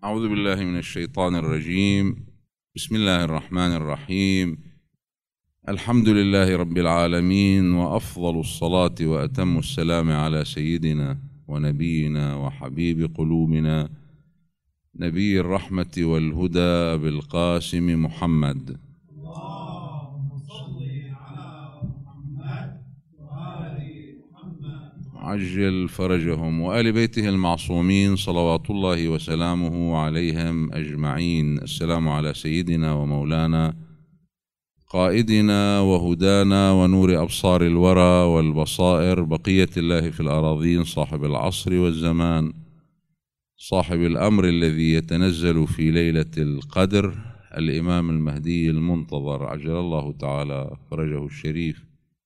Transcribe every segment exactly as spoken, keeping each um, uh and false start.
أعوذ بالله من الشيطان الرجيم. بسم الله الرحمن الرحيم. الحمد لله رب العالمين، وأفضل الصلاة وأتم السلام على سيدنا ونبينا وحبيب قلوبنا نبي الرحمة والهدى بالقاسم محمد. اللهم صل على محمد وآل محمد عجل فرجهم وآل بيته المعصومين صلوات الله وسلامه عليهم أجمعين. السلام على سيدنا ومولانا قائدنا وهدانا ونور أبصار الورى والبصائر، بقية الله في الأراضين، صاحب العصر والزمان، صاحب الأمر الذي يتنزل في ليلة القدر، الإمام المهدي المنتظر عجل الله تعالى فرجه الشريف،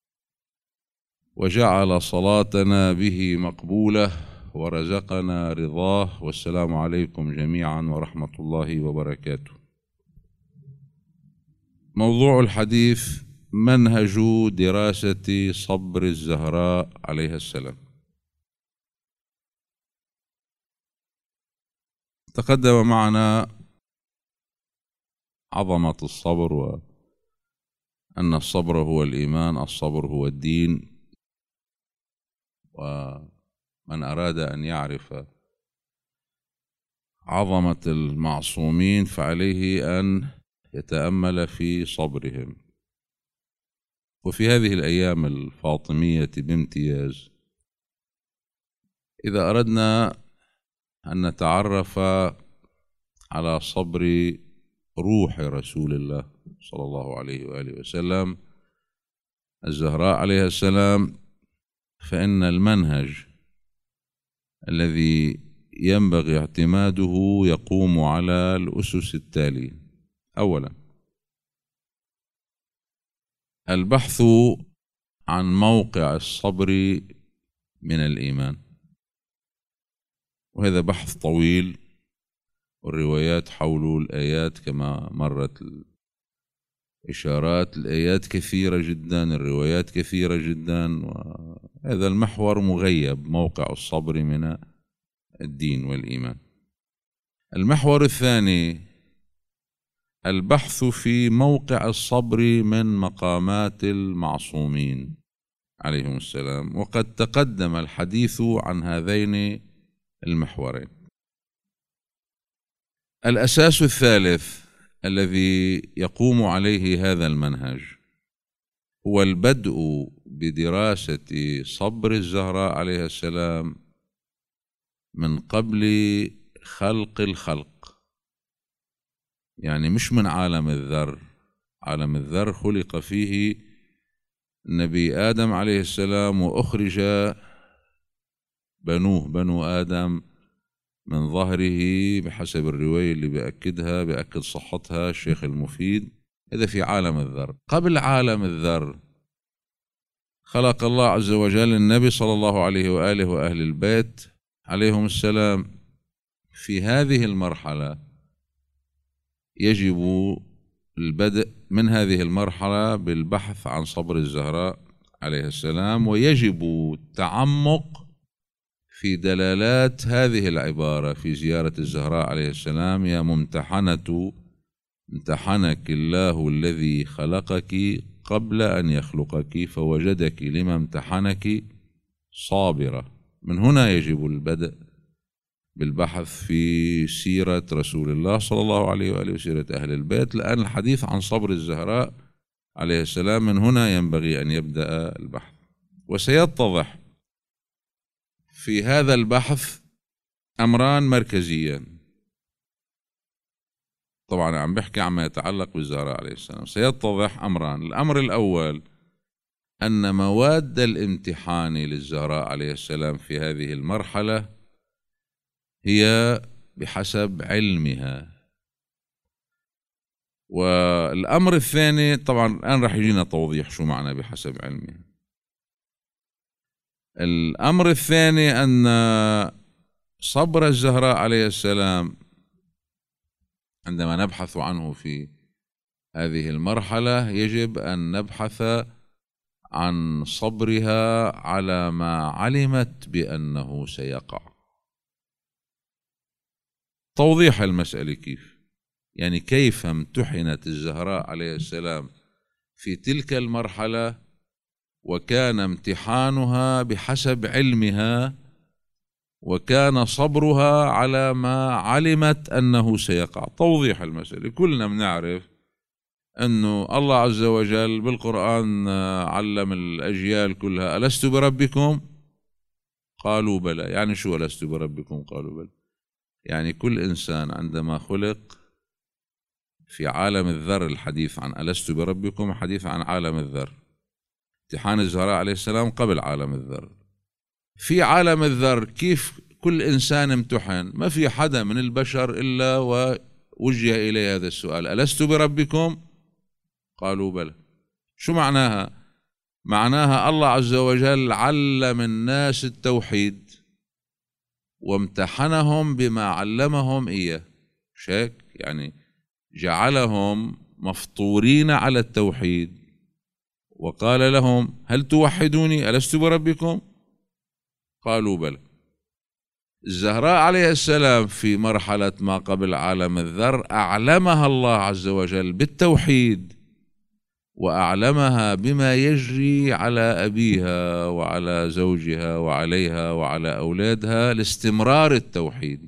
وجعل صلاتنا به مقبولة ورزقنا رضاه. والسلام عليكم جميعا ورحمة الله وبركاته. موضوع الحديث: منهج دراسة صبر الزهراء عليها السلام. تقدم معنا عظمة الصبر، وأن الصبر هو الإيمان، الصبر هو الدين، ومن أراد أن يعرف عظمة المعصومين فعليه أن يتأمل في صبرهم. وفي هذه الأيام الفاطمية بامتياز، إذا أردنا أن نتعرف على صبر روح رسول الله صلى الله عليه وآله وسلم الزهراء عليها السلام، فإن المنهج الذي ينبغي اعتماده يقوم على الأسس التالية. أولا، البحث عن موقع الصبر من الإيمان، وهذا بحث طويل، والروايات حول الآيات كما مرت الإشارات، الآيات كثيرة جدا، الروايات كثيرة جدا، وهذا المحور مغيب، موقع الصبر من الدين والإيمان. المحور الثاني، البحث في موقع الصبر من مقامات المعصومين عليهم السلام، وقد تقدم الحديث عن هذين المحورين. الأساس الثالث الذي يقوم عليه هذا المنهج هو البدء بدراسة صبر الزهراء عليها السلام من قبل خلق الخلق، يعني مش من عالم الذر. عالم الذر خلق فيه النبي آدم عليه السلام، وأخرج بنوه بنو آدم من ظهره بحسب الرواية اللي بأكدها بأكد صحتها الشيخ المفيد. هذا في عالم الذر. قبل عالم الذر خلق الله عز وجل النبي صلى الله عليه وآله وأهل البيت عليهم السلام. في هذه المرحلة يجب البدء من هذه المرحلة بالبحث عن صبر الزهراء عليه السلام، ويجب التعمق في دلالات هذه العبارة في زيارة الزهراء عليه السلام: يا ممتحنة امتحنك الله الذي خلقك قبل أن يخلقك فوجدك لما امتحنك صابرة. من هنا يجب البدء بالبحث في سيرة رسول الله صلى الله عليه وآله وسيرة أهل البيت، لأن الحديث عن صبر الزهراء عليه السلام من هنا ينبغي أن يبدأ البحث. وسيتضح في هذا البحث أمران مركزيان. طبعا عم بحكي عما يتعلق بالزهراء عليه السلام. سيتضح أمران: الأمر الأول أن مواد الامتحان للزهراء عليه السلام في هذه المرحلة هي بحسب علمها. والأمر الثاني، طبعا الآن رح يجينا توضيح شو معنى بحسب علمها. الأمر الثاني أن صبر الزهراء عليه السلام عندما نبحث عنه في هذه المرحلة يجب أن نبحث عن صبرها على ما علمت بأنه سيقع. توضيح المسألة كيف، يعني كيف امتحنت الزهراء عليه السلام في تلك المرحلة، وكان امتحانها بحسب علمها، وكان صبرها على ما علمت أنه سيقع. توضيح المسألة، كلنا بنعرف أنه الله عز وجل بالقرآن علم الأجيال كلها ألست بربكم؟ قالوا بلى. يعني شو ألست بربكم قالوا بلى؟ يعني كل إنسان عندما خلق في عالم الذر، الحديث عن ألست بربكم حديث عن عالم الذر، امتحان الزهراء عليه السلام قبل عالم الذر. في عالم الذر كيف كل إنسان امتحن، ما في حدا من البشر إلا ووجه إليه هذا السؤال ألست بربكم؟ قالوا بلى. شو معناها؟ معناها الله عز وجل علم الناس التوحيد وامتحنهم بما علمهم إياه، مش هيك؟ يعني جعلهم مفطورين على التوحيد، وقال لهم هل توحدوني ألست بربكم؟ قالوا بلى. الزهراء عليه السلام في مرحلة ما قبل عالم الذر أعلمها الله عز وجل بالتوحيد، وأعلمها بما يجري على أبيها وعلى زوجها وعليها وعلى أولادها لاستمرار التوحيد.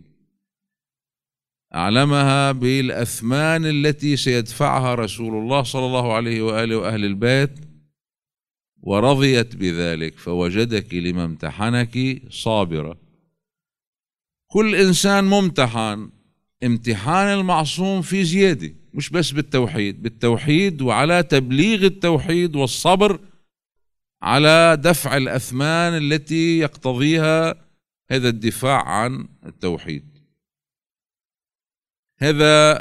أعلمها بالأثمان التي سيدفعها رسول الله صلى الله عليه وآله وأهل البيت، ورضيت بذلك فوجدك لما امتحنك صابرة. كل إنسان ممتحن، امتحان المعصوم في زيادة، مش بس بالتوحيد، بالتوحيد وعلى تبليغ التوحيد والصبر على دفع الأثمان التي يقتضيها هذا الدفاع عن التوحيد. هذا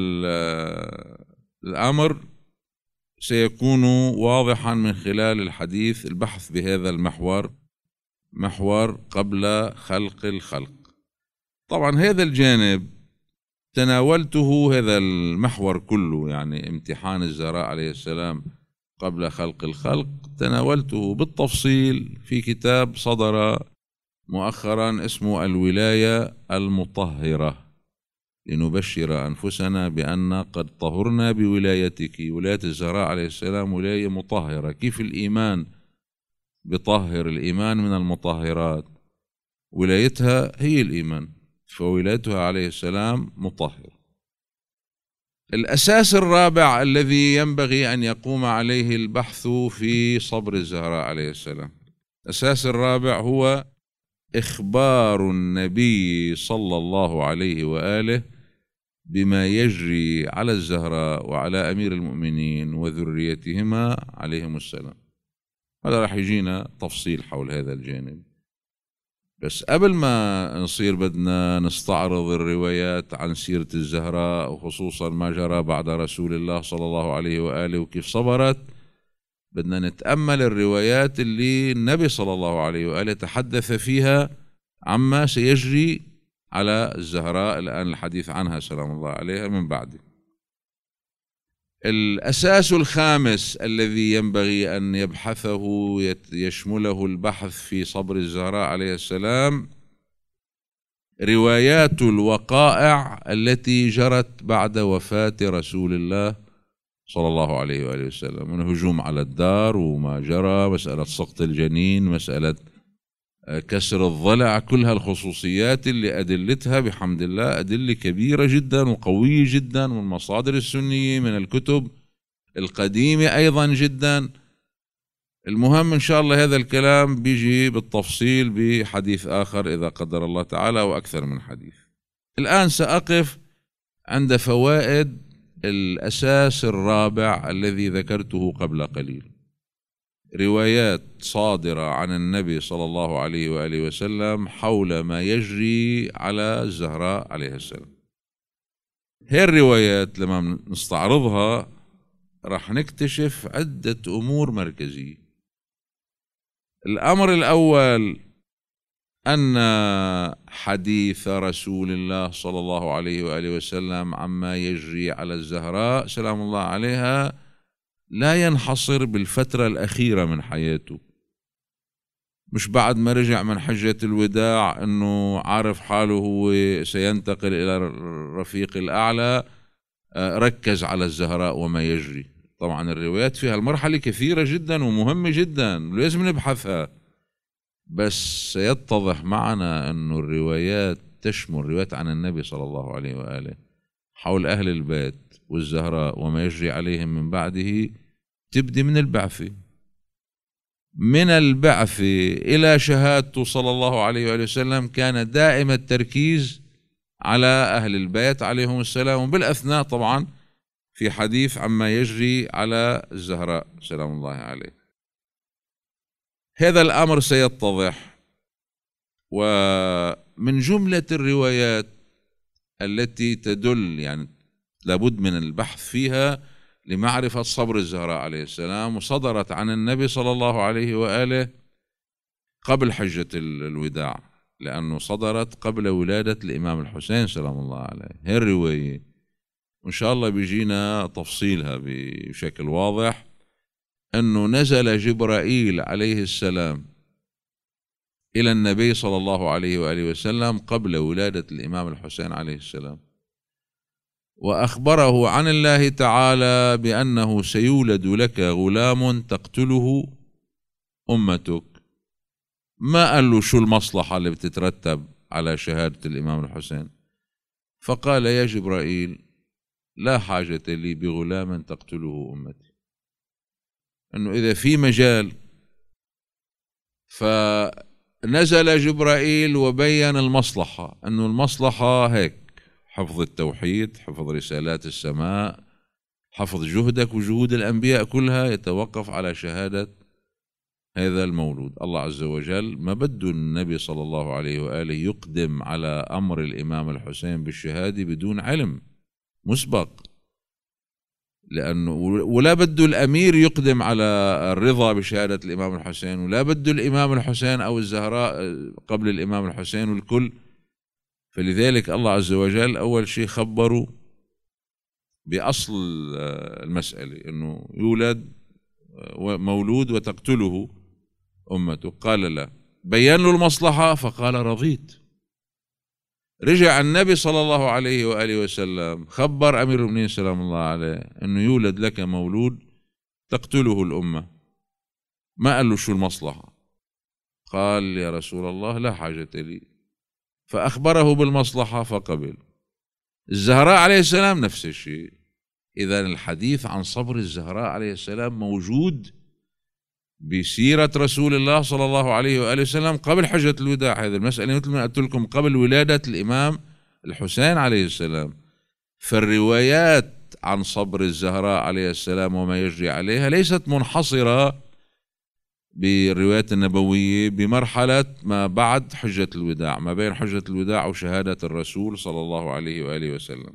الأمر سيكون واضحا من خلال الحديث، البحث بهذا المحور، محور قبل خلق الخلق. طبعا هذا الجانب تناولته، هذا المحور كله يعني امتحان الزهراء عليه السلام قبل خلق الخلق، تناولته بالتفصيل في كتاب صدر مؤخرا اسمه الولاية المطهرة، لنبشر أنفسنا بأن قد طهرنا بولايتك. ولاية الزهراء عليه السلام ولاية مطهرة. كيف الإيمان بطهر الإيمان من المطهرات؟ ولايتها هي الإيمان، فولايتها عليه السلام مطهر. الأساس الرابع الذي ينبغي أن يقوم عليه البحث في صبر الزهراء عليه السلام، الأساس الرابع هو إخبار النبي صلى الله عليه وآله بما يجري على الزهراء وعلى أمير المؤمنين وذريتهما عليهم السلام. هذا راح يجينا تفصيل حول هذا الجانب، بس قبل ما نصير بدنا نستعرض الروايات عن سيرة الزهراء، وخصوصا ما جرى بعد رسول الله صلى الله عليه وآله وكيف صبرت، بدنا نتأمل الروايات اللي النبي صلى الله عليه وآله تحدث فيها عما سيجري على الزهراء الآن الحديث عنها سلام الله عليها من بعده. الأساس الخامس الذي ينبغي أن يبحثه يشمله البحث في صبر الزهراء عليه السلام روايات الوقائع التي جرت بعد وفاة رسول الله صلى الله عليه وآله وسلم، من هجوم على الدار وما جرى، مسألة سقط الجنين، مسألة كسر الضلع، كل هالخصوصيات اللي أدلتها بحمد الله أدلة كبيرة جدا وقوية جدا من المصادر السنية، من الكتب القديمة أيضا جدا. المهم إن شاء الله هذا الكلام بيجي بالتفصيل بحديث آخر إذا قدر الله تعالى، وأكثر من حديث. الآن سأقف عند فوائد الأساس الرابع الذي ذكرته قبل قليل، روايات صادرة عن النبي صلى الله عليه وآله وسلم حول ما يجري على الزهراء عليه السلام. هي الروايات لما نستعرضها راح نكتشف عدة أمور مركزية. الأمر الأول أن حديث رسول الله صلى الله عليه وآله وسلم عما يجري على الزهراء سلام الله عليها لا ينحصر بالفترة الأخيرة من حياته، مش بعد ما رجع من حجة الوداع أنه عارف حاله هو سينتقل إلى الرفيق الأعلى، ركز على الزهراء وما يجري. طبعا الروايات فيها المرحلة كثيرة جدا ومهمة جدا لازم نبحثها، بس سيتضح معنا أن الروايات تشمل روايات عن النبي صلى الله عليه وآله حول أهل البيت والزهراء وما يجري عليهم من بعده، تبدي من البعثة من البعثة إلى شهادته صلى الله عليه وآله وسلم كان دائم التركيز على أهل البيت عليهم السلام، وبالأثناء طبعا في حديث عما يجري على الزهراء سلام الله عليه. هذا الأمر سيتضح. ومن جملة الروايات التي تدل يعني لابد من البحث فيها لمعرفة صبر الزهراء عليه السلام، وصدرت عن النبي صلى الله عليه وآله قبل حجة الوداع، لأنه صدرت قبل ولادة الإمام الحسين سلام الله عليه. هي الرواية وإن شاء الله بيجينا تفصيلها بشكل واضح، أنه نزل جبرائيل عليه السلام إلى النبي صلى الله عليه وآله وسلم قبل ولادة الإمام الحسين عليه السلام، وأخبره عن الله تعالى بأنه سيولد لك غلام تقتله أمتك. ما قال له شو المصلحة اللي بتترتب على شهادة الإمام الحسين، فقال يا جبرائيل لا حاجة لي بغلام تقتله أمتي، أنه إذا في مجال. فنزل جبرائيل وبين المصلحة، أنه المصلحة هيك: حفظ التوحيد، حفظ رسالات السماء، حفظ جهدك وجهود الأنبياء كلها يتوقف على شهادة هذا المولود. الله عز وجل ما بده النبي صلى الله عليه وآله يقدم على أمر الإمام الحسين بالشهادة بدون علم مسبق، لأنه ولا بده الأمير يقدم على الرضا بشهادة الإمام الحسين، ولا بده الإمام الحسين أو الزهراء قبل الإمام الحسين والكل. فلذلك الله عز وجل أول شيء خبروا بأصل المسألة، أنه يولد مولود وتقتله أمته. قال لا، بيّن له المصلحة فقال رضيت. رجع النبي صلى الله عليه وآله وسلم خبر أمير المؤمنين سلام الله عليه أنه يولد لك مولود تقتله الأمة. ما قال له شو المصلحة، قال يا رسول الله لا حاجة لي، فأخبره بالمصلحة فقبل. الزهراء عليه السلام نفس الشيء. إذن الحديث عن صبر الزهراء عليه السلام موجود بسيرة رسول الله صلى الله عليه وآله وسلم قبل حجة الوداع. هذه المسألة مثل ما قلت لكم قبل ولادة الإمام الحسين عليه السلام. فالروايات عن صبر الزهراء عليه السلام وما يجري عليها ليست منحصرة بالروايات النبوية بمرحلة ما بعد حجة الوداع، ما بين حجة الوداع وشهادة الرسول صلى الله عليه وآله وسلم.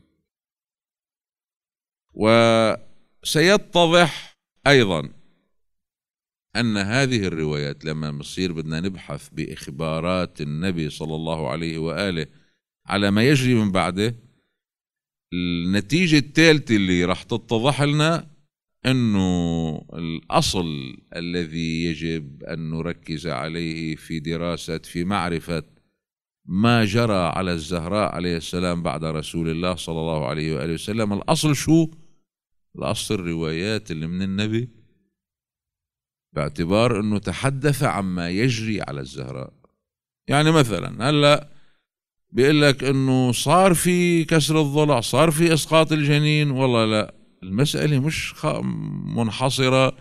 وسيتضح أيضا أن هذه الروايات لما نصير بدنا نبحث بإخبارات النبي صلى الله عليه وآله على ما يجري من بعده، النتيجة الثالثة اللي راح تتضح لنا أنه الأصل الذي يجب أن نركز عليه في دراسة في معرفة ما جرى على الزهراء عليه السلام بعد رسول الله صلى الله عليه وآله وسلم، الأصل شو؟ الأصل الروايات اللي من النبي، باعتبار أنه تحدث عما يجري على الزهراء. يعني مثلا هلأ بيقول لك أنه صار في كسر الضلع، صار في إسقاط الجنين، والله لا، المسألة مش منحصرة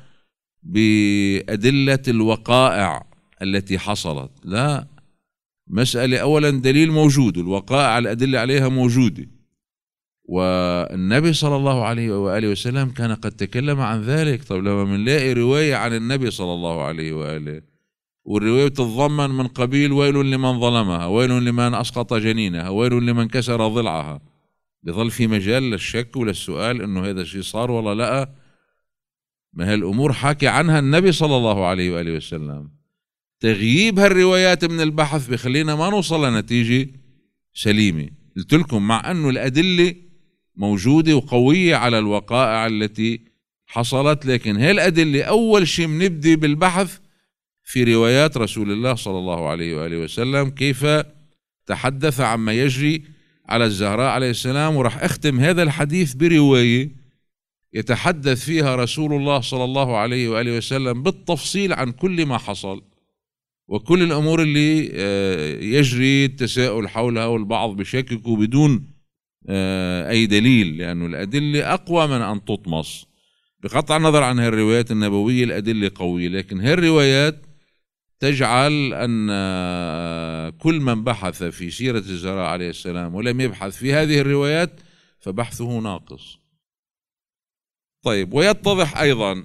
بأدلة الوقائع التي حصلت، لا، مسألة أولا دليل موجود والوقائع الأدلة عليها موجودة، والنبي صلى الله عليه وآله وسلم كان قد تكلم عن ذلك. طيب لما بنلاقي رواية عن النبي صلى الله عليه وآله والرواية تتضمن من قبيل ويل لمن ظلمها، ويل لمن أسقط جنينها، ويل لمن كسر ضلعها، بظل في مجال للشك وللسؤال انه هذا الشيء صار ولا لا؟ ما هالامور حكي عنها النبي صلى الله عليه واله وسلم. تغييب هالروايات من البحث بخلينا ما نوصل لنتيجه سليمه. قلت لكم مع انه الادله موجوده وقويه على الوقائع التي حصلت، لكن هالادله اول شيء بنبدي بالبحث في روايات رسول الله صلى الله عليه وآله وسلم كيف تحدث عما يجري على الزهراء عليه السلام. وراح أختم هذا الحديث برواية يتحدث فيها رسول الله صلى الله عليه وآله وسلم بالتفصيل عن كل ما حصل وكل الأمور اللي يجري التساؤل حولها، والبعض بشككوا بدون أي دليل، لأنه الأدلة أقوى من أن تطمس. بقطع النظر عن هالروايات النبوية الأدلة قوية، لكن هالروايات تجعل أن كل من بحث في سيرة الزهراء عليه السلام ولم يبحث في هذه الروايات فبحثه ناقص. طيب، ويتضح أيضا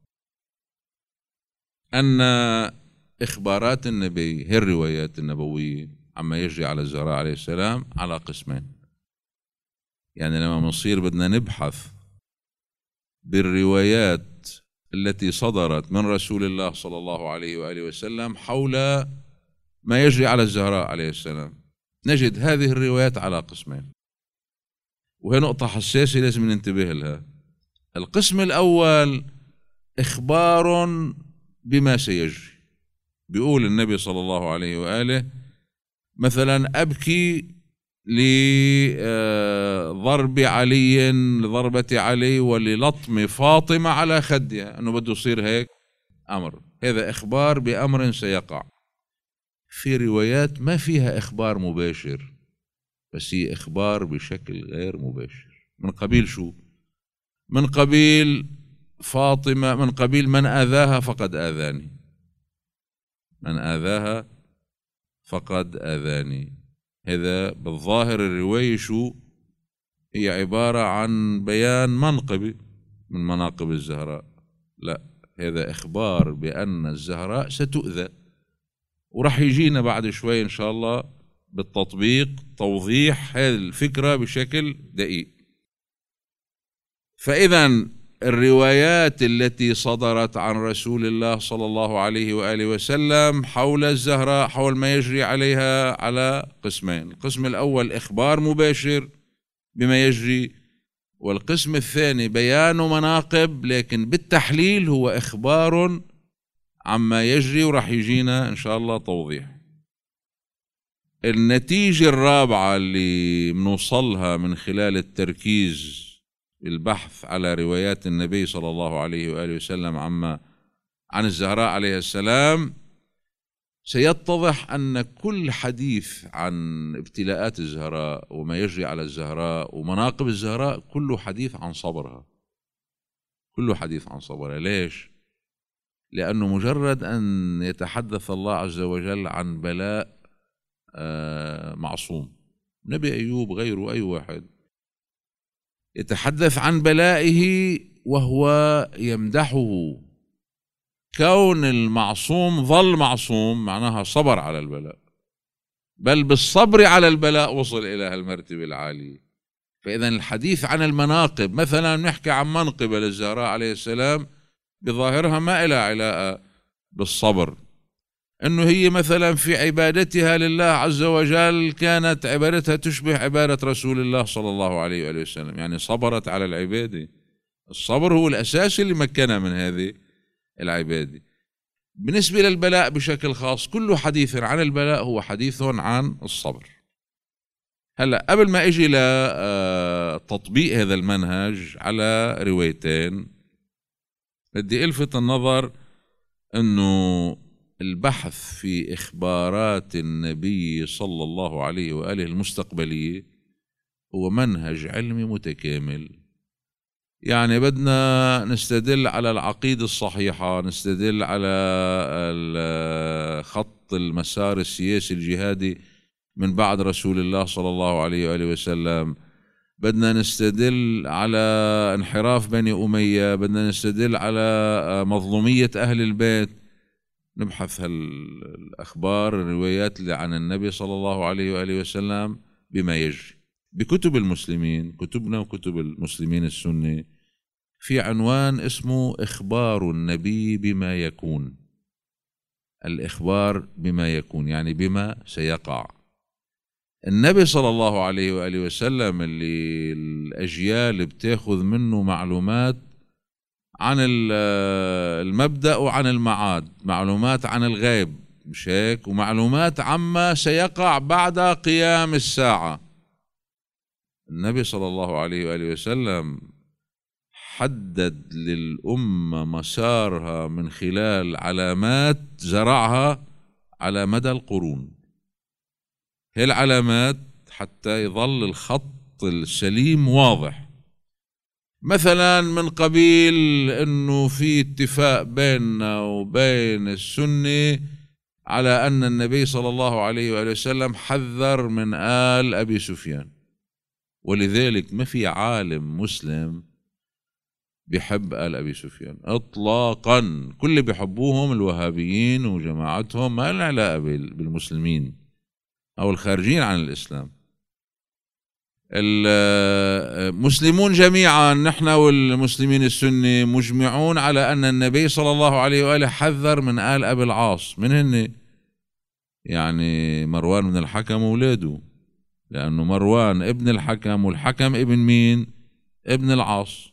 أن إخبارات النبي، هي الروايات النبوية عما يجري على الزهراء عليه السلام، على قسمين. يعني لما نصير بدنا نبحث بالروايات التي صدرت من رسول الله صلى الله عليه وآله وسلم حول ما يجري على الزهراء عليه السلام، نجد هذه الروايات على قسمين، وهي نقطة حساسة لازم ننتبه لها. القسم الأول إخبار بما سيجري. بيقول النبي صلى الله عليه وآله مثلا: أبكي لضرب علي، لضربة علي وللطم فاطمة على خدها، أنه بده يصير هيك أمر. هذا إخبار بأمر سيقع. في روايات ما فيها إخبار مباشر، بس هي إخبار بشكل غير مباشر. من قبيل شو؟ من قبيل فاطمة، من قبيل من آذاها فقد آذاني، من آذاها فقد آذاني. هذا بالظاهر الرواية شو؟ هي عبارة عن بيان منقبة من مناقب الزهراء. لا، هذا إخبار بأن الزهراء ستؤذى، ورح يجينا بعد شوي إن شاء الله بالتطبيق توضيح هذه الفكرة بشكل دقيق. فإذا الروايات التي صدرت عن رسول الله صلى الله عليه وآله وسلم حول الزهراء، حول ما يجري عليها، على قسمين. القسم الأول إخبار مباشر بما يجري، والقسم الثاني بيان مناقب، لكن بالتحليل هو إخبار عما يجري، ورح يجينا إن شاء الله توضيح. النتيجة الرابعة اللي بنوصلها من خلال التركيز البحث على روايات النبي صلى الله عليه وآله وسلم عما عن الزهراء عليه السلام، سيتضح أن كل حديث عن ابتلاءات الزهراء وما يجري على الزهراء ومناقب الزهراء كله حديث عن صبرها، كله حديث عن صبرها. ليش؟ لأنه مجرد أن يتحدث الله عز وجل عن بلاء معصوم، نبي أيوب غيره أي واحد يتحدث عن بلائه وهو يمدحه. كون المعصوم ظل معصوم معناها صبر على البلاء، بل بالصبر على البلاء وصل إلى هالمرتبة العالية. فإذا الحديث عن المناقب، مثلا نحكي عن منقبة للزهراء عليه السلام بظاهرها ما إلى علاقة بالصبر، أنه هي مثلا في عبادتها لله عز وجل كانت عبادتها تشبه عبادة رسول الله صلى الله عليه وآله وسلم، يعني صبرت على العبادة. الصبر هو الأساس اللي مكنها من هذه العبادة. بالنسبة للبلاء بشكل خاص، كل حديث عن البلاء هو حديث عن الصبر. هلأ قبل ما أجي لتطبيق هذا المنهج على روايتين، بدي ألفت النظر أنه البحث في إخبارات النبي صلى الله عليه وآله المستقبلية هو منهج علمي متكامل. يعني بدنا نستدل على العقيدة الصحيحة، نستدل على خط المسار السياسي الجهادي من بعد رسول الله صلى الله عليه وآله وسلم، بدنا نستدل على انحراف بني أمية، بدنا نستدل على مظلومية أهل البيت. نبحث هالأخبار الروايات اللي عن النبي صلى الله عليه وآله وسلم بما يجري بكتب المسلمين، كتبنا وكتب المسلمين السنة، في عنوان اسمه إخبار النبي بما يكون. الإخبار بما يكون يعني بما سيقع. النبي صلى الله عليه وآله وسلم اللي الأجيال بتاخذ منه معلومات عن المبدأ وعن المعاد، معلومات عن الغيب مش هيك، ومعلومات عما سيقع بعد قيام الساعة. النبي صلى الله عليه وآله وسلم حدد للأمة مسارها من خلال علامات زرعها على مدى القرون. هي العلامات حتى يظل الخط السليم واضح. مثلا من قبيل انه في اتفاق بيننا وبين السنة على ان النبي صلى الله عليه وآله وسلم حذر من آل ابي سفيان، ولذلك ما في عالم مسلم بيحب آل ابي سفيان اطلاقا. كل اللي بيحبوهم الوهابيين وجماعتهم، ما لنا علاقة بالمسلمين او الخارجين عن الاسلام. المسلمون جميعا نحن والمسلمين السنة مجمعون على أن النبي صلى الله عليه وآله حذر من آل أبي العاص. من هن؟ يعني مروان بن الحكم وولاده، لأنه مروان ابن الحكم والحكم ابن مين؟ ابن العاص.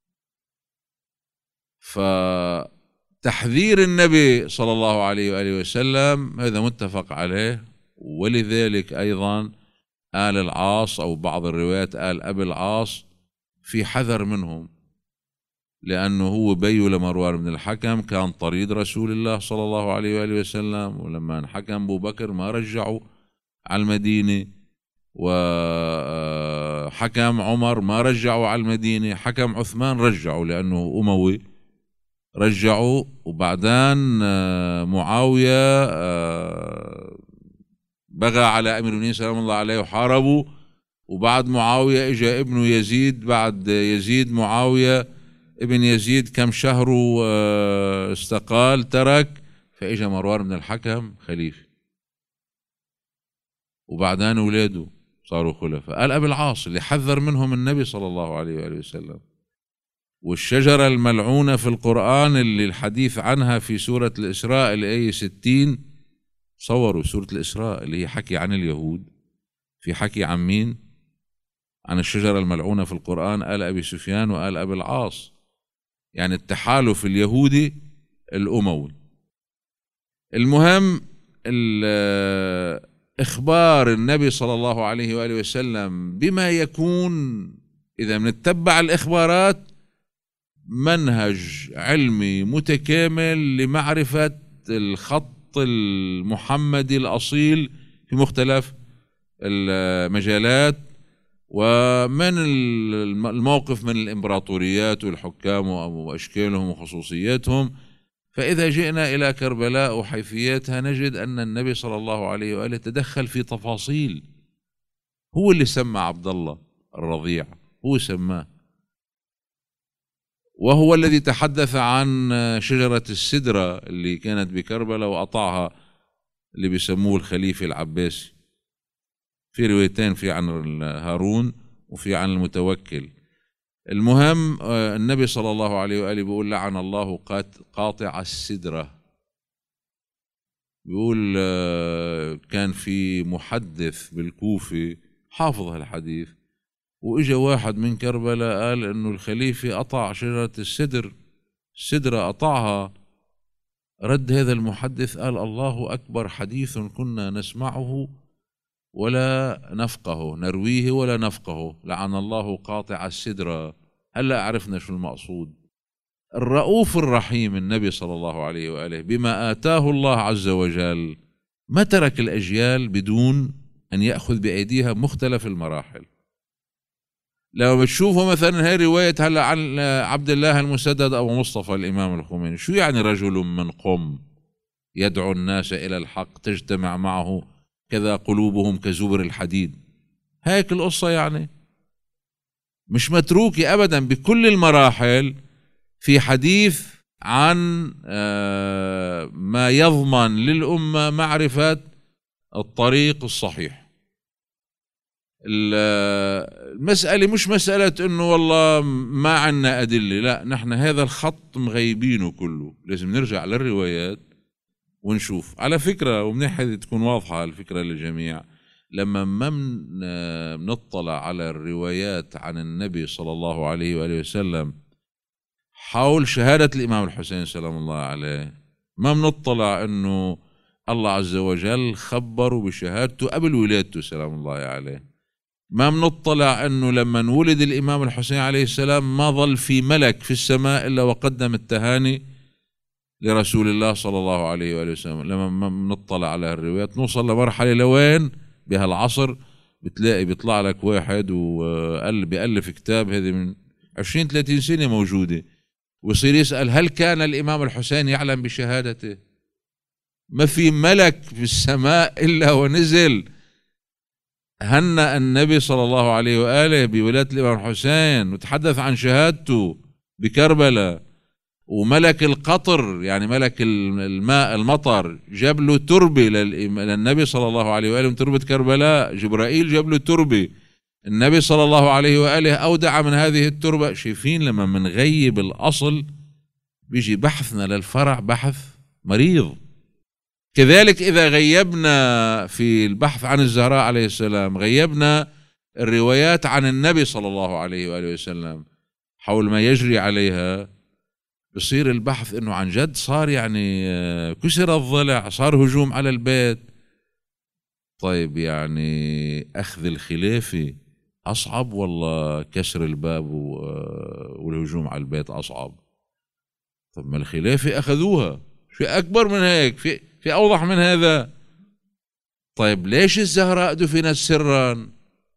فتحذير النبي صلى الله عليه وآله وسلم هذا متفق عليه، ولذلك أيضا آل العاص أو بعض الروايات آل أبي العاص في حذر منهم، لأنه هو بيو لمروان بن الحكم كان طريد رسول الله صلى الله عليه وآله وسلم، ولما انحكم أبو بكر ما رجعوا على المدينة، وحكم عمر ما رجعوا على المدينة، حكم عثمان رجعوا لأنه أموي رجعوا، وبعدين معاوية بغى على أمير المؤمنين سلام الله عليه وحاربوا، وبعد معاوية اجى ابنه يزيد، بعد يزيد معاوية ابن يزيد كم شهر استقال ترك، فاجى مروان بن الحكم خليفة، وبعدين اولاده صاروا خلفاء. آل أبي العاص اللي حذر منهم النبي صلى الله عليه وآله وسلم. والشجرة الملعونة في القرآن اللي الحديث عنها في سورة الإسراء الآية ستين، صوروا سورة الإسراء اللي هي حكي عن اليهود، في حكي عن مين؟ عن الشجرة الملعونة في القرآن آل أبي سفيان وآل أبي العاص، يعني التحالف اليهودي الأموي. المهم إخبار النبي صلى الله عليه وآله وسلم بما يكون إذا منتبع الإخبارات منهج علمي متكامل لمعرفة الخط المحمدي الأصيل في مختلف المجالات، ومن الموقف من الإمبراطوريات والحكام وأشكالهم وخصوصياتهم. فإذا جئنا إلى كربلاء وحيثياتها نجد أن النبي صلى الله عليه وآله تدخل في تفاصيل. هو اللي سمى عبد الله الرضيع، هو سماه، وهو الذي تحدث عن شجرة السدرة اللي كانت بكربلاء وقطعها اللي بيسموه الخليفة العباسي. في روايتين، في عن هارون وفي عن المتوكل. المهم النبي صلى الله عليه وآله بيقول لعن الله قاطع السدرة. بيقول كان في محدث بالكوفة حافظ هالحديث، وإجا واحد من كربلاء قال إنه الخليفة قطع شجرة السدر، السدرة قطعها. رد هذا المحدث قال الله أكبر، حديث كنا نسمعه ولا نفقه، نرويه ولا نفقه، لعن الله قاطع السدرة. هلأ عرفنا شو المقصود. الرؤوف الرحيم النبي صلى الله عليه وآله بما آتاه الله عز وجل ما ترك الأجيال بدون أن يأخذ بأيديها مختلف المراحل. لو بتشوفوا مثلا هاي رواية هلا عن عبد الله المسدد أبو مصطفى الإمام الخميني، شو يعني رجل من قم يدعو الناس إلى الحق تجتمع معه كذا قلوبهم كزبر الحديد؟ هيك القصة، يعني مش متروكة أبدا بكل المراحل في حديث عن ما يضمن للأمة معرفة الطريق الصحيح. المسألة مش مسألة إنه والله ما عنا أدلة، لا، نحن هذا الخط مغيبينه كله، لازم نرجع للروايات ونشوف. على فكرة ومنيح هذه تكون واضحة الفكرة للجميع، لما ما بنطلع على الروايات عن النبي صلى الله عليه وآله وسلم حول شهادة الإمام الحسين سلام الله عليه ما بنطلع أنه الله عز وجل خبره بشهادته قبل ولادته سلام الله عليه. ما بنطلع أنه لما ولد الإمام الحسين عليه السلام ما ظل في ملك في السماء إلا وقدم التهاني لرسول الله صلى الله عليه وآله وسلم. لما ما بنطلع على الروايات نوصل لمرحلة لوين بهالعصر بتلاقي بيطلع لك واحد وقال بيألف كتاب هذه من عشرين ثلاثين سنة موجودة ويصير يسأل هل كان الإمام الحسين يعلم بشهادته؟ ما في ملك في السماء إلا ونزل هنأ النبي صلى الله عليه وآله بولادة الإمام الحسين وتحدث عن شهادته بكربلاء. وملك القطر يعني ملك الماء المطر جاب له تربة للنبي صلى الله عليه وآله من تربة كربلاء. جبرائيل جاب له تربة، النبي صلى الله عليه وآله أودع من هذه التربة. شايفين لما منغيب الأصل بيجي بحثنا للفرع بحث مريض. كذلك إذا غيبنا في البحث عن الزهراء عليه السلام غيبنا الروايات عن النبي صلى الله عليه وآله وسلم حول ما يجري عليها بصير البحث إنه عن جد صار يعني كسر الضلع، صار هجوم على البيت. طيب يعني أخذ الخلافة أصعب ولا كسر الباب والهجوم على البيت أصعب؟ طب ما الخلافة أخذوها، في أكبر من هيك، في في أوضح من هذا. طيب ليش الزهراء دفنت سرا؟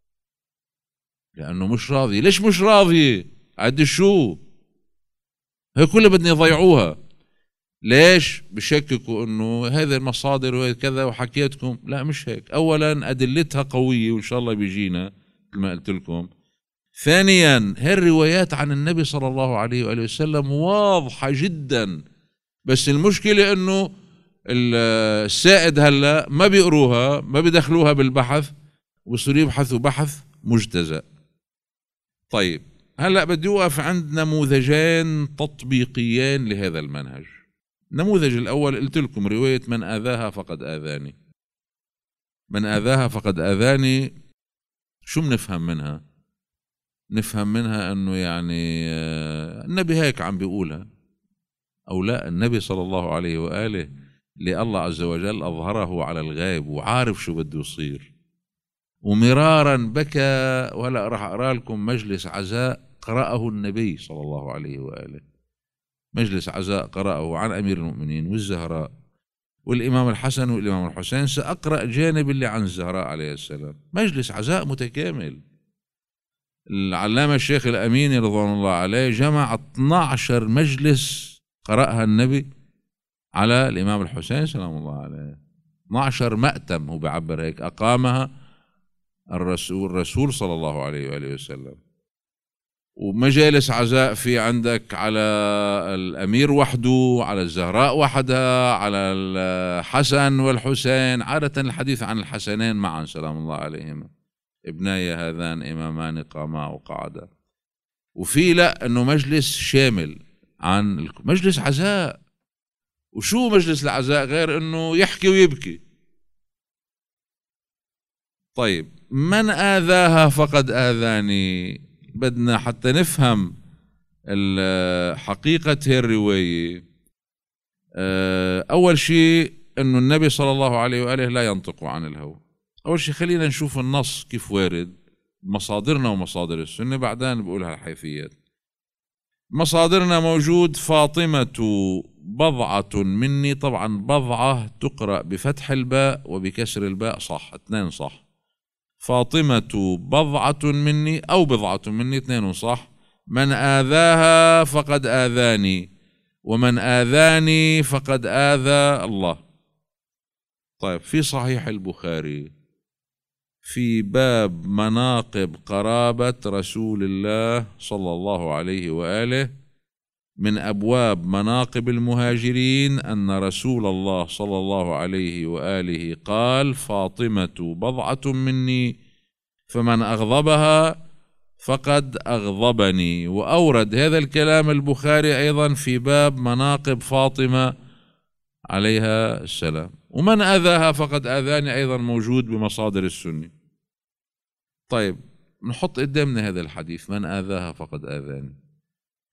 لأنه مش راضي. ليش مش راضي؟ عد شو هي كلها بدنا يضيعوها. ليش؟ بشككوا انه هذه المصادر وكذا وحكيتكم. لا مش هيك. اولا ادلتها قوية وان شاء الله بيجينا مثل ما قلت لكم. ثانيا هي الروايات عن النبي صلى الله عليه وآله وسلم واضحة جدا، بس المشكلة انه السائد هلا ما بيقروها، ما بيدخلوها بالبحث وصيروا يبحثوا بحث مجتزأ. طيب هلا بدي اوقف عند نموذجين تطبيقيين لهذا المنهج. النموذج الاول قلت لكم رواية من آذاها فقد آذاني. من آذاها فقد آذاني شو بنفهم منها؟ نفهم منها انه يعني النبي هيك عم بيقولها او لا؟ النبي صلى الله عليه وآله اللي الله عز وجل اظهره على الغيب وعارف شو بده يصير ومرارا بكى. ولا راح اقرا لكم مجلس عزاء قرأه النبي صلى الله عليه وآله، مجلس عزاء قرأه عن أمير المؤمنين والزهراء والإمام الحسن والإمام الحسين. سأقرأ جانب اللي عن الزهراء عليه السلام. مجلس عزاء متكامل. العلامة الشيخ الأميني رضوان الله عليه جمع اثني عشر مجلس قرأها النبي على الإمام الحسين سلام الله عليه. اثني عشر مأتم هو بعبر هيك أقامها الرسول الرسول صلى الله عليه وآله وسلم. ومجالس عزاء في عندك على الأمير وحده، على الزهراء وحدها، على الحسن والحسين. عادة الحديث عن الحسنين معا سلام الله عليهما، ابناي هذان إمامان قاما وقعدا. وفي لا أنه مجلس شامل عن مجلس عزاء. وشو مجلس العزاء غير أنه يحكي ويبكي؟ طيب من آذاها فقد آذاني. بدنا حتى نفهم حقيقة هي الرواية. أول شيء أنه النبي صلى الله عليه وآله لا ينطق عن الهوى. أول شيء خلينا نشوف النص كيف وارد، مصادرنا ومصادر السنة، بعدين بقولها الحيثيات. مصادرنا موجود فاطمة بضعة مني. طبعا بضعة تقرأ بفتح الباء وبكسر الباء، صح، اثنين صح. فاطمة بضعة مني أو بضعة مني، اثنين صح. من آذاها فقد آذاني، ومن آذاني فقد آذى الله. طيب في صحيح البخاري في باب مناقب قرابة رسول الله صلى الله عليه وآله من أبواب مناقب المهاجرين أن رسول الله صلى الله عليه وآله قال: فاطمة بضعة مني فمن أغضبها فقد أغضبني. وأورد هذا الكلام البخاري أيضا في باب مناقب فاطمة عليها السلام. ومن أذاها فقد أذاني أيضا موجود بمصادر السنة. طيب نحط قدامنا هذا الحديث: من آذاها فقد آذاني.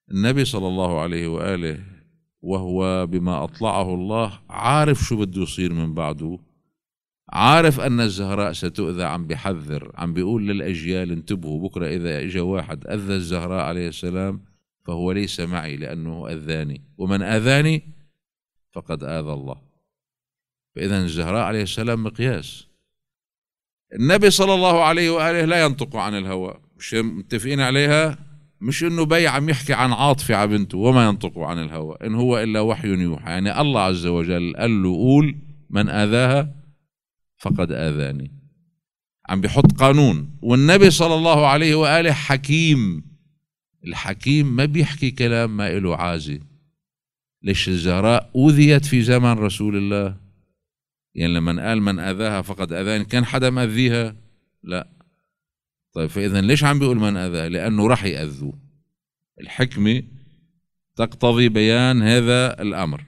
النبي صلى الله عليه وآله وهو بما أطلعه الله عارف شو بده يصير من بعده، عارف أن الزهراء ستؤذى، عم بيحذر، عم بيقول للأجيال انتبهوا بكرة إذا إجا واحد أذى الزهراء عليه السلام فهو ليس معي لأنه أذاني، ومن أذاني فقد آذى الله. فإذا الزهراء عليه السلام مقياس. النبي صلى الله عليه وآله لا ينطق عن الهوى، مش متفقين عليها؟ مش إنه بي عم يحكي عن عاطفة على بنته، وما ينطق عن الهوى إن هو إلا وحي يوحى. يعني الله عز وجل قال له قول من آذاها فقد آذاني، عم بيحط قانون. والنبي صلى الله عليه وآله حكيم، الحكيم ما بيحكي كلام ما إله عازي. ليش الزهراء أوذيت في زمن رسول الله؟ يعني لما قال من آذاها فقد آذاني كان حدا مأذيها؟ لا. طيب فإذا ليش عم بيقول من آذاها؟ لأنه راح يأذوه. الحكمة تقتضي بيان هذا الأمر.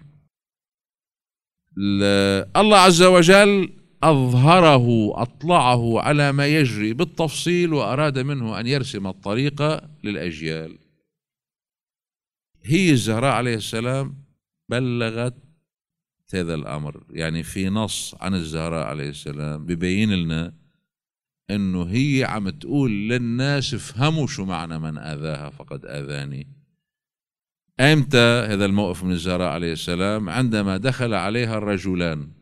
الله عز وجل أظهره أطلعه على ما يجري بالتفصيل، وأراد منه أن يرسم الطريقة للأجيال. هي الزهراء عليه السلام بلغت هذا الأمر. يعني في نص عن الزهراء عليه السلام ببين لنا أنه هي عم تقول للناس افهموا شو معنى من آذاها فقد آذاني. أمتى هذا الموقف من الزهراء عليه السلام؟ عندما دخل عليها الرجلان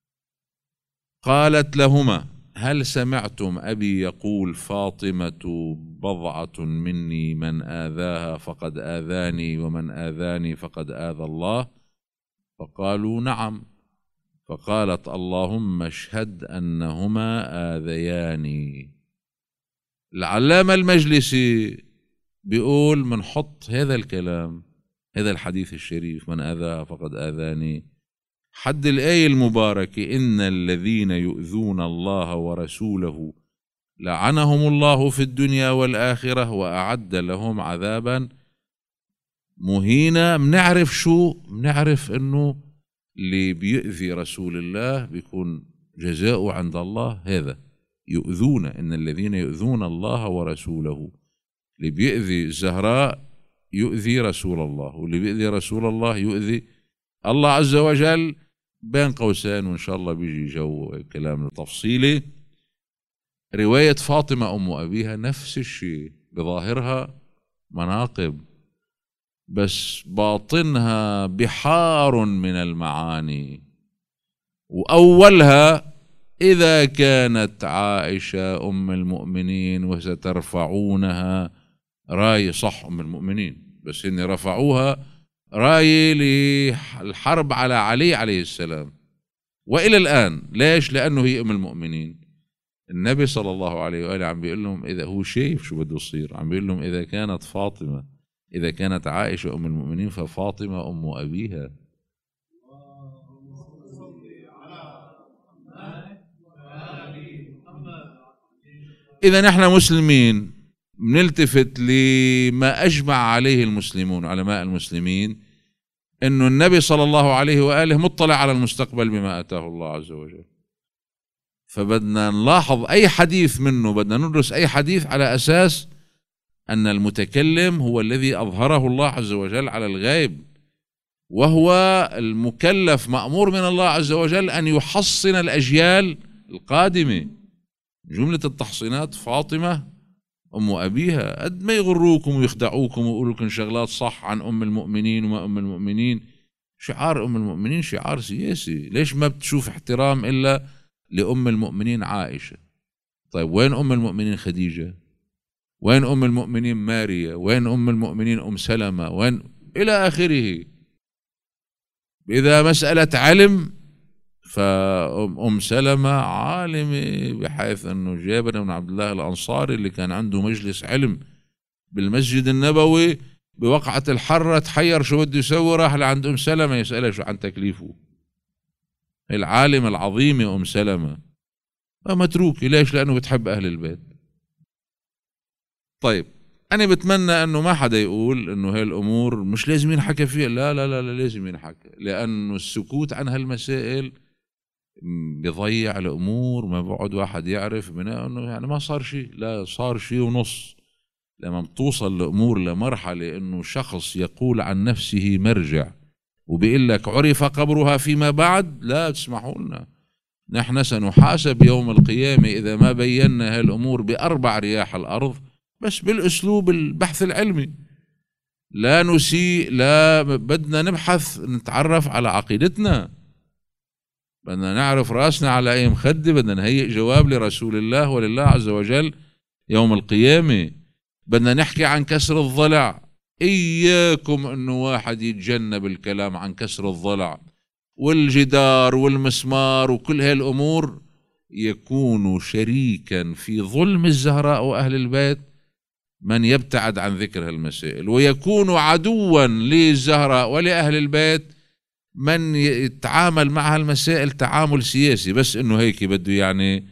قالت لهما هل سمعتم أبي يقول فاطمة بضعة مني، من آذاها فقد آذاني ومن آذاني فقد آذى الله؟ فقالوا نعم. فقالت اللهم اشهد أنهما آذياني. العلامة المجلسي بيقول منحط هذا الكلام، هذا الحديث الشريف من آذاها فقد آذاني، حد الآية المباركة إن الذين يؤذون الله ورسوله لعنهم الله في الدنيا والآخرة وأعد لهم عذابا مهينا. منعرف شو؟ منعرف إنه اللي بيؤذي رسول الله بيكون جزاؤه عند الله هذا، يؤذون، إن الذين يؤذون الله ورسوله. اللي بيؤذي الزهراء يؤذي رسول الله، واللي بيؤذي رسول الله يؤذي الله عز وجل. بين قوسين وإن شاء الله بيجي جو كلام تفصيلي، رواية فاطمة أم أبيها نفس الشيء، بظاهرها مناقب بس باطنها بحار من المعاني. وأولها إذا كانت عائشة أم المؤمنين وسترفعونها راية، صح أم المؤمنين، بس إن رفعوها راية للحرب على علي عليه السلام وإلى الآن. ليش؟ لأنه هي أم المؤمنين. النبي صلى الله عليه وآله عم بيقول لهم إذا هو شايف شو بده يصير، عم بيقول لهم إذا كانت فاطمة، إذا كانت عائشة أم المؤمنين ففاطمة أم أبيها. إذا نحن مسلمين بنلتفت لما أجمع عليه المسلمون، علماء المسلمين، إنه النبي صلى الله عليه وآله مطلع على المستقبل بما آتاه الله عز وجل. فبدنا نلاحظ أي حديث منه، بدنا ندرس أي حديث على أساس أن المتكلم هو الذي أظهره الله عز وجل على الغيب، وهو المكلف مأمور من الله عز وجل أن يحصن الأجيال القادمة. جملة التحصينات فاطمة أم أبيها. قد ما يغروكم ويخدعوكم ويقولوا لكم شغلات صح عن أم المؤمنين وما أم المؤمنين، شعار أم المؤمنين شعار سياسي. ليش ما بتشوف احترام إلا لأم المؤمنين عائشة؟ طيب وين أم المؤمنين خديجة؟ وين أم المؤمنين ماريا؟ وين أم المؤمنين أم سلمة؟ وين إلى آخره. إذا مسألة علم فأم سلمة عالمة، بحيث أنه جابر بن عبد الله الأنصاري اللي كان عنده مجلس علم بالمسجد النبوي بوقعة الحرة تحير شو بده يسوي، راح لعند أم سلمة يسألها شو عن تكليفه. العالمة العظيمة أم سلمة متروكة. ليش؟ لأنه بتحب أهل البيت. طيب أنا بتمنى أنه ما حدا يقول أنه هاي الأمور مش لازم ينحكى فيها. لا لا لا, لا لازم ينحكى، لأنه السكوت عن هالمسائل بيضيع الأمور. ما بقعد واحد يعرف من أنه يعني ما صار شيء، لا صار شيء ونص. لما بتوصل الأمور لمرحلة إنه شخص يقول عن نفسه مرجع وبيقول لك عرف قبرها فيما بعد، لا تسمحوا لنا، نحن سنحاسب يوم القيامة إذا ما بينا هالأمور بأربع رياح الأرض، بس بالأسلوب البحث العلمي، لا نسيء، لا بدنا نبحث نتعرف على عقيدتنا، بدنا نعرف راسنا على أي مخدة، بدنا نهيئ جواب لرسول الله ولله عز وجل يوم القيامة، بدنا نحكي عن كسر الضلع. إياكم أنه واحد يتجنب الكلام عن كسر الضلع والجدار والمسمار وكل هالأمور، يكون شريكا في ظلم الزهراء وأهل البيت من يبتعد عن ذكر هالمسائل، ويكون عدوا للزهراء ولأهل البيت من يتعامل مع هالمسائل تعامل سياسي، بس انه هيك بده يعني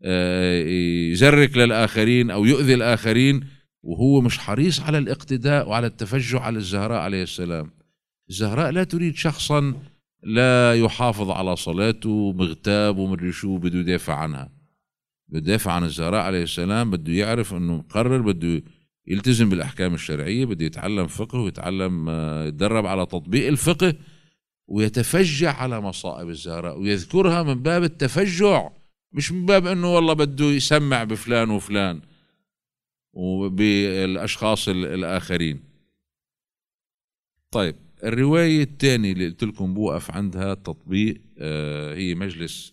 يزرك للآخرين أو يؤذي الآخرين، وهو مش حريص على الاقتداء وعلى التفجع على الزهراء عليه السلام. الزهراء لا تريد شخصا لا يحافظ على صلاته مغتاب ومدري شو بده يدافع عنها، بده يدافع عن الزهراء عليه السلام، بده يعرف انه مقرر، بده يلتزم بالأحكام الشرعية، بده يتعلم فقه ويتعلم يتدرب على تطبيق الفقه، ويتفجع على مصائب الزهراء ويذكرها من باب التفجع، مش من باب انه والله بده يسمع بفلان وفلان وبالاشخاص الاخرين. طيب الرواية الثانية اللي قلت لكم بوقف عندها تطبيق، آه هي مجلس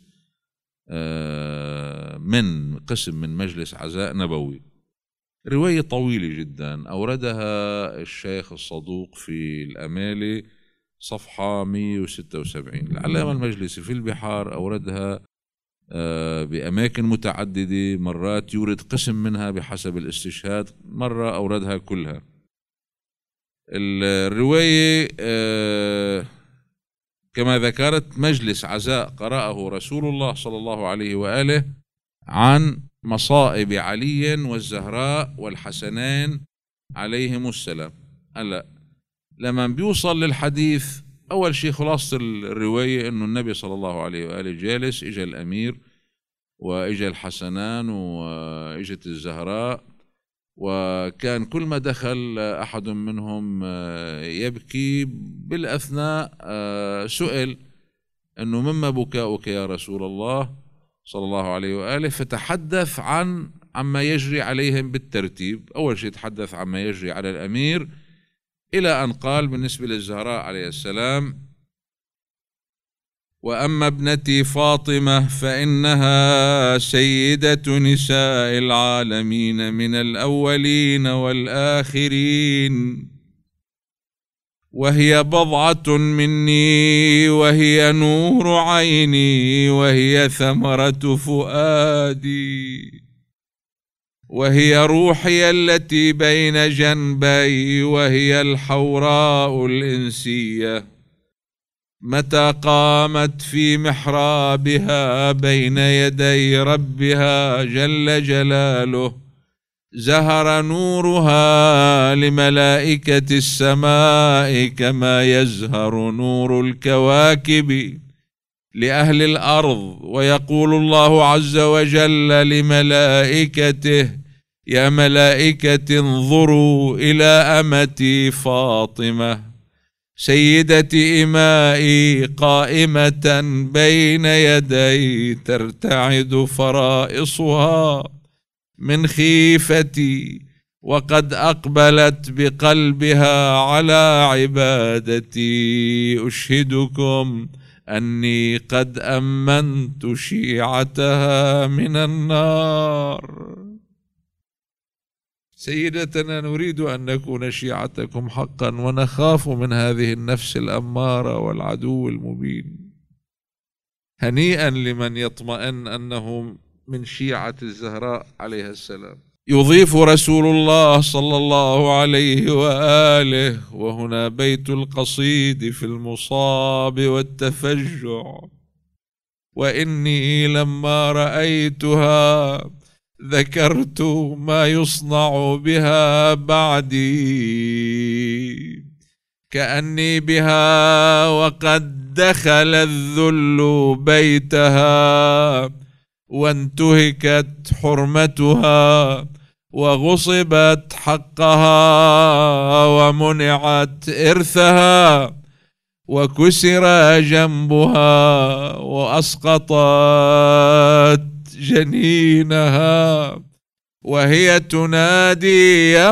آه من قسم من مجلس عزاء نبوي، رواية طويلة جدا أوردها الشيخ الصدوق في الأمالي صفحة مئة وستة وسبعين. العلامة المجلسي في البحار أوردها بأماكن متعددة، مرات يورد قسم منها بحسب الاستشهاد، مرة أوردها كلها. الرواية كما ذكرت مجلس عزاء قرأه رسول الله صلى الله عليه وآله عن مصائب علي والزهراء والحسنين عليهم السلام. هلا لما بيوصل للحديث، أول شيء خلاصة الرواية إنه النبي صلى الله عليه وآله جالس، إجا الأمير وإجا الحسنان وإجت الزهراء، وكان كل ما دخل أحد منهم يبكي، بالأثناء سئل إنه مما بكاؤك يا رسول الله صلى الله عليه وآله، فتحدث عن عما يجري عليهم بالترتيب. أول شيء تحدث عما يجري على الأمير، إلى أن قال بالنسبة للزهراء عليه السلام: وأما ابنتي فاطمة فإنها سيدة نساء العالمين من الأولين والآخرين، وهي بضعة مني، وهي نور عيني، وهي ثمرة فؤادي، وهي روحي التي بين جنبي، وهي الحوراء الإنسية. متى قامت في محرابها بين يدي ربها جل جلاله، زهر نورها لملائكة السماء كما يزهر نور الكواكب لأهل الأرض. ويقول الله عز وجل لملائكته: يا ملائكة انظروا إلى أمتي فاطمة سيدة إمائي قائمة بين يدي ترتعد فرائصها من خيفتي، وقد أقبلت بقلبها على عبادتي. أشهدكم أني قد أمنت شيعتها من النار. سيدتنا، نريد أن نكون شيعتكم حقا، ونخاف من هذه النفس الأمارة والعدو المبين. هنيئا لمن يطمئن أنه من شيعة الزهراء عليها السلام. يضيف رسول الله صلى الله عليه وآله: وهنا بيت القصيد في المصاب والتفجع، وإني لما رأيتها ذكرت ما يصنع بها بعدي، كأني بها وقد دخل الذل بيتها، وانتهكت حرمتها، وغصبت حقها ومنعت إرثها وكسر جنبها وأسقطت جنينها وهي تنادي يا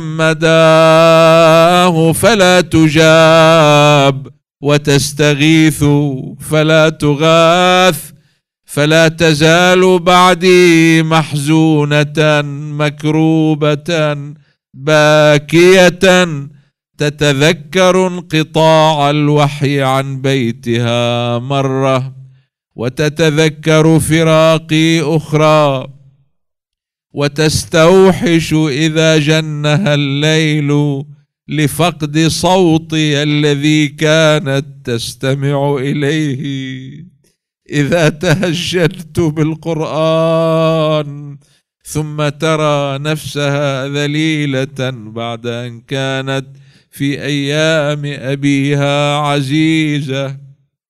محمدا فلا تجاب، وتستغيث فلا تغاث، فلا تزال بعدي محزونة مكروبة باكية تتذكر انقطاع الوحي عن بيتها مرة، وتتذكر فراقي أخرى، وتستوحش إذا جنها الليل لفقد صوتي الذي كانت تستمع إليه إذا تهجدت بالقرآن، ثم ترى نفسها ذليلة بعد أن كانت في أيام أبيها عزيزة.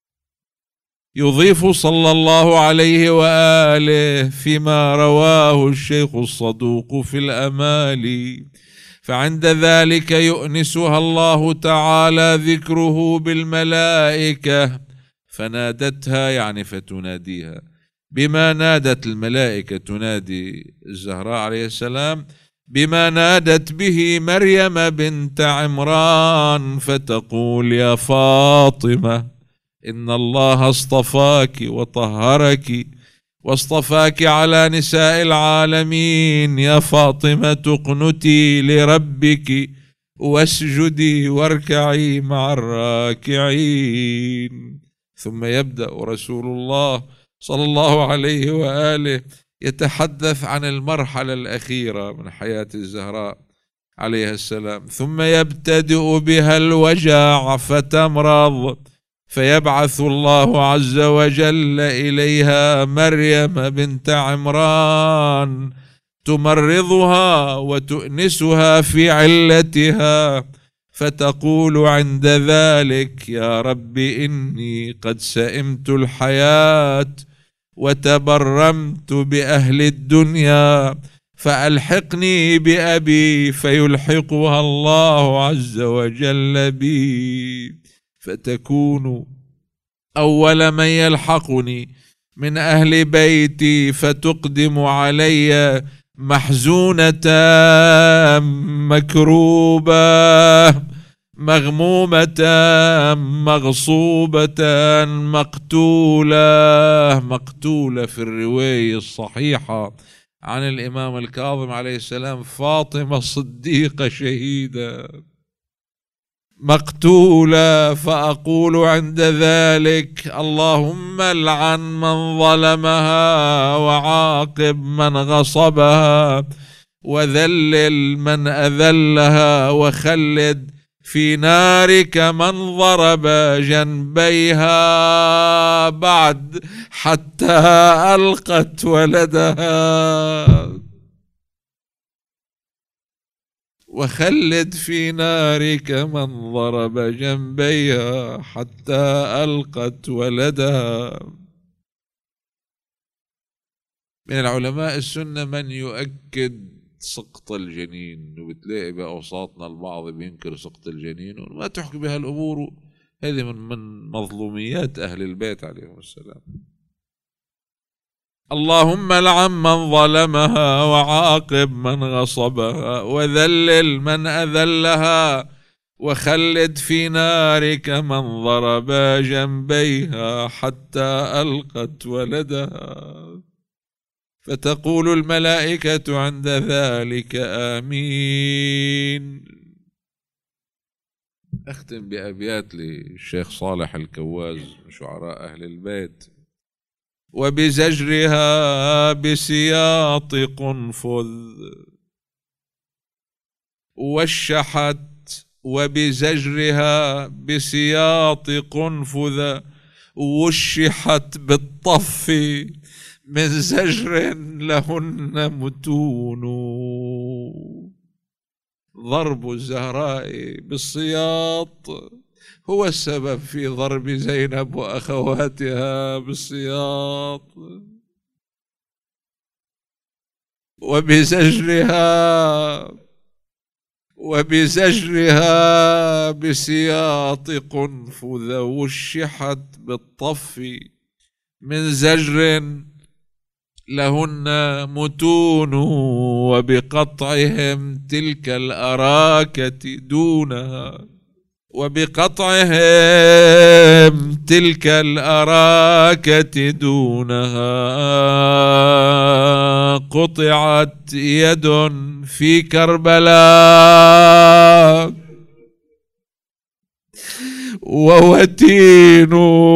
يضيف صلى الله عليه وآله فيما رواه الشيخ الصدوق في الأمال: فعند ذلك يؤنسها الله تعالى ذكره بالملائكة، فنادتها يعني فتناديها بما نادت الملائكة تنادي الزهراء عليه السلام بما نادت به مريم بنت عمران، فتقول: يا فاطمة إن الله اصطفاك وطهرك واصطفاك على نساء العالمين، يا فاطمة اقنتي لربك واسجدي واركعي مع الراكعين. ثم يبدأ رسول الله صلى الله عليه وآله يتحدث عن المرحلة الأخيرة من حياة الزهراء عليها السلام: ثم يبتدئ بها الوجع فتمرض، فيبعث الله عز وجل إليها مريم بنت عمران تمرضها وتؤنسها في علتها، فتقول عند ذلك: يا رب إني قد سئمت الحياة وتبرمت بأهل الدنيا، فألحقني بأبي، فيلحقها الله عز وجل بي، فتكون أول من يلحقني من أهل بيتي، فتقدم علي محزونة مكروبة مغمومة مغصوبة مقتولة. مقتولة في الرواية الصحيحة عن الإمام الكاظم عليه السلام: فاطمة صديقة شهيدة مقتولة. فأقول عند ذلك: اللهم العن من ظلمها، وعاقب من غصبها، وذلل من أذلها، وخلد في نارك من ضرب جنبيها بعد حتى ألقت ولدها، وخلد في نارك من ضرب جنبيها حتى ألقت ولدها. من العلماء السنة من يؤكد سقط الجنين، وبتلاقي بأوساطنا البعض بينكر سقط الجنين وما تحكي بها الأمور، هذه من من مظلوميات أهل البيت عليهم السلام. اللهم لعن من ظلمها، وعاقب من غصبها، وذلل من أذلها، وخلد في نارك من ضرب جنبيها حتى ألقت ولدها. فتقول الملائكة عند ذلك: آمين. أختم بأبيات للشيخ صالح الكواز من شعراء أهل البيت: وبزجرها بسياط قنفذ وشحت، وبزجرها بسياط قنفذ وشحت بالطف من زجر لهن متون. ضرب الزهراء بالسياط هو السبب في ضرب زينب وأخواتها بالسياط. وبزجرها وبزجرها بسياط قنفذ وشحت بالطف من زجر لهن متون، وبقطعهم تلك الأراكة دونها وبقطعهم تلك الأراكة دونها قطعت يد في كربلاء ووتين،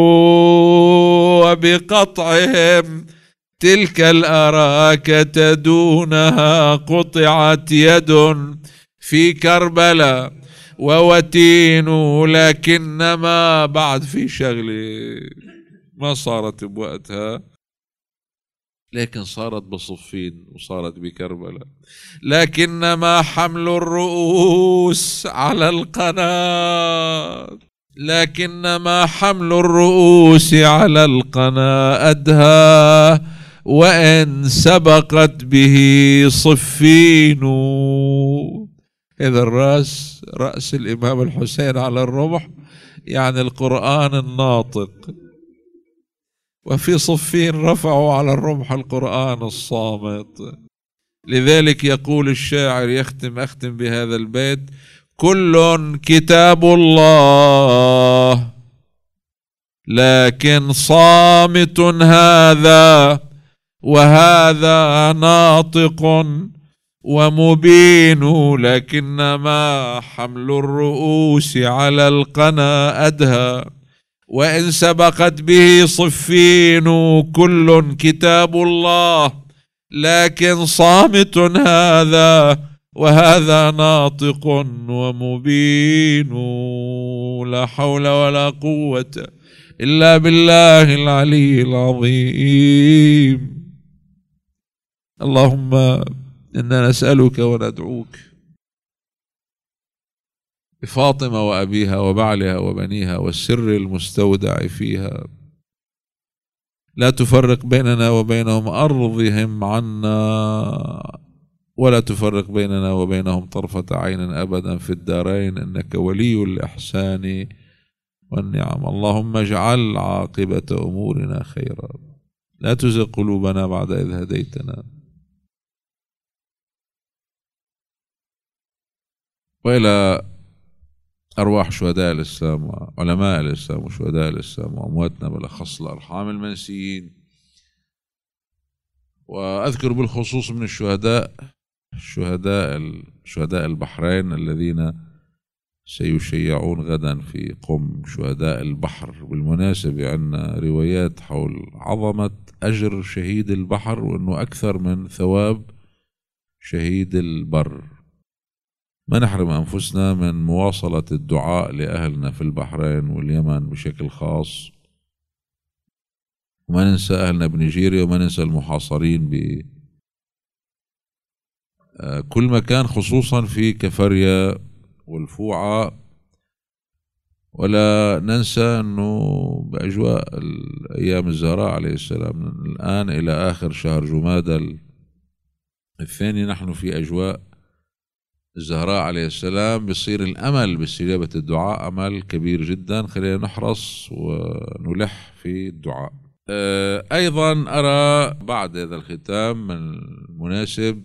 وبقطعهم تلك الأراكة دونها قطعت يد في كربلاء ووتين، لكنما بعد في شغلة ما صارت بوقتها، لكن صارت بصفين وصارت بكربلاء. لكنما حمل الرؤوس على القناة لكنما حمل الرؤوس على القناة أدهى، وإن سبقت به صفين. إذا الرأس رأس الإمام الحسين على الرمح يعني القرآن الناطق، وفي صفين رفعوا على الرمح القرآن الصامت. لذلك يقول الشاعر يختم أختم بهذا البيت: كل كتاب الله لكن صامت هذا، وهذا ناطق ومبين، لكنما حمل الرؤوس على القنا أدهى، وإن سبقت به صفين. كل كتاب الله لكن صامت هذا، وهذا ناطق ومبين. لا حول ولا قوة إلا بالله العلي العظيم. اللهم إنا نسألك وندعوك بفاطمة وأبيها وبعلها وبنيها والسر المستودع فيها، لا تفرق بيننا وبينهم، أرضهم عنا، ولا تفرق بيننا وبينهم طرفة عين أبدا في الدارين، إنك ولي الإحسان والنعم. اللهم اجعل عاقبة أمورنا خيرا، لا تزغ قلوبنا بعد إذ هديتنا. وإلى أرواح شهداء الإسلام وعلماء الإسلام وشهداء الإسلام وأمواتنا بالأخص الأرحام المنسيين. وأذكر بالخصوص من الشهداء الشهداء شهداء البحرين الذين سيشيعون غدا في قم، شهداء البحر. بالمناسبة عندنا روايات حول عظمة أجر شهيد البحر، وأنه أكثر من ثواب شهيد البر. ما نحرم أنفسنا من مواصلة الدعاء لأهلنا في البحرين واليمن بشكل خاص، وما ننسى أهلنا بنيجيريا، وما ننسى المحاصرين بكل مكان، خصوصا في كفريا والفوعة. ولا ننسى أنه بأجواء أيام الزهراء عليه السلام من الآن إلى آخر شهر جمادى الثاني نحن في أجواء الزهراء عليه السلام، بيصير الأمل باستجابة الدعاء أمل كبير جدا. خلينا نحرص ونلح في الدعاء. أيضا أرى بعد هذا الختام من المناسب